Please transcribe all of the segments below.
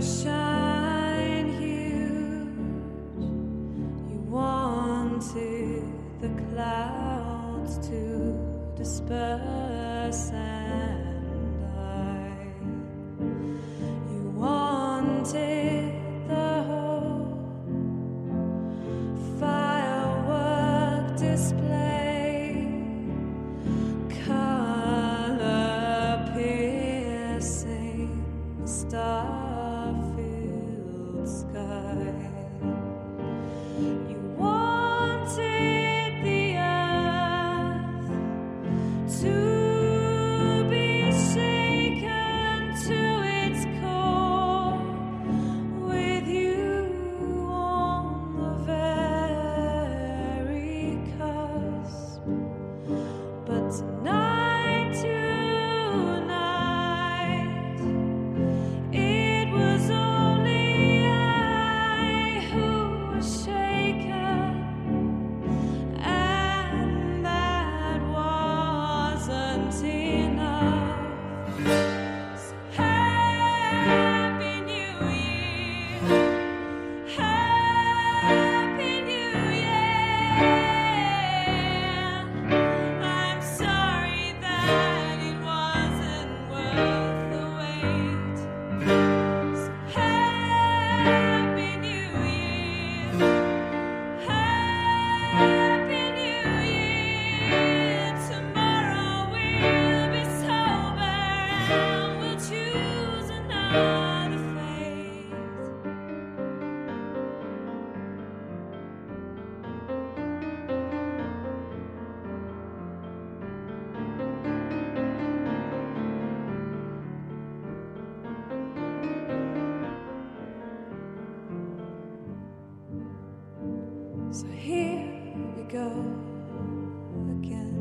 shine huge. You wanted the clouds to disperse, and you wanted the whole firework display, color piercing star-filled sky. You wanted the earth to be shaken to its core, with you on the very cusp. But tonight, it was only I who was shaken, and that wasn't enough. So Happy New Year, Happy New Year. I'm sorry that it wasn't worth the wait. So Happy New Year, Happy New Year. Tomorrow we'll be sober and we'll choose another fate. So here we go again,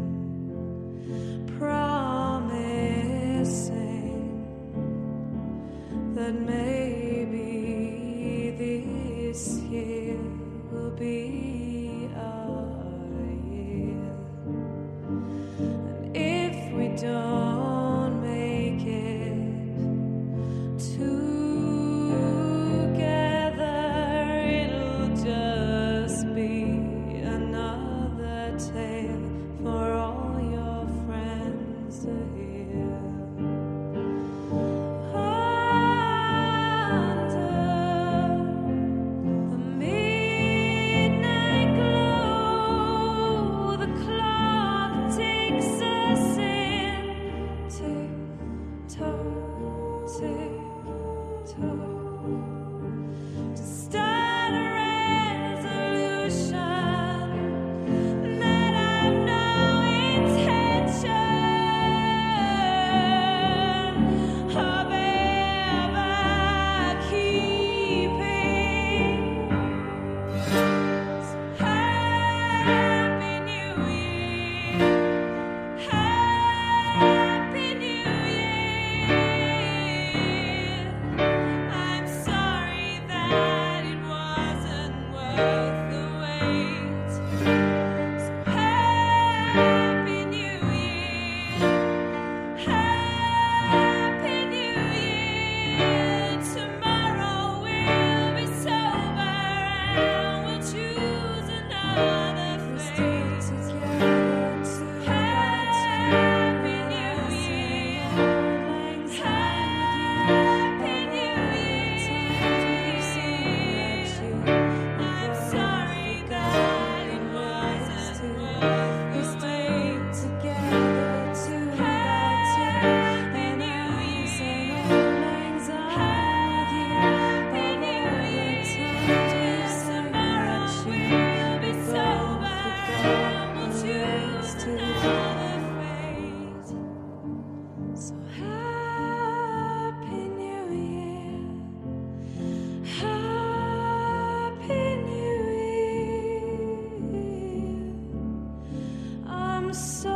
promising that maybe this year will be our year. And if we don't make it together, it'll just be another tale for all your friends to hear. Under the midnight glow, the clock takes us in. Tick-tock, tick-tock. To start a resolution that I've no intention of ever keeping. So Happy New Year, Happy New Year. I'm sorry that it wasn't worth the wait. So Happy New Year, Happy New Year. Tomorrow we'll be sober and we'll choose another fate. Happy New Year, Happy New Year. I'm sorry that it wasn't worth the wait. Happy New Year, Happy New Year. Tomorrow we'll be sober and we'll choose another fate. So Happy New Year, Happy New Year. I'm sorry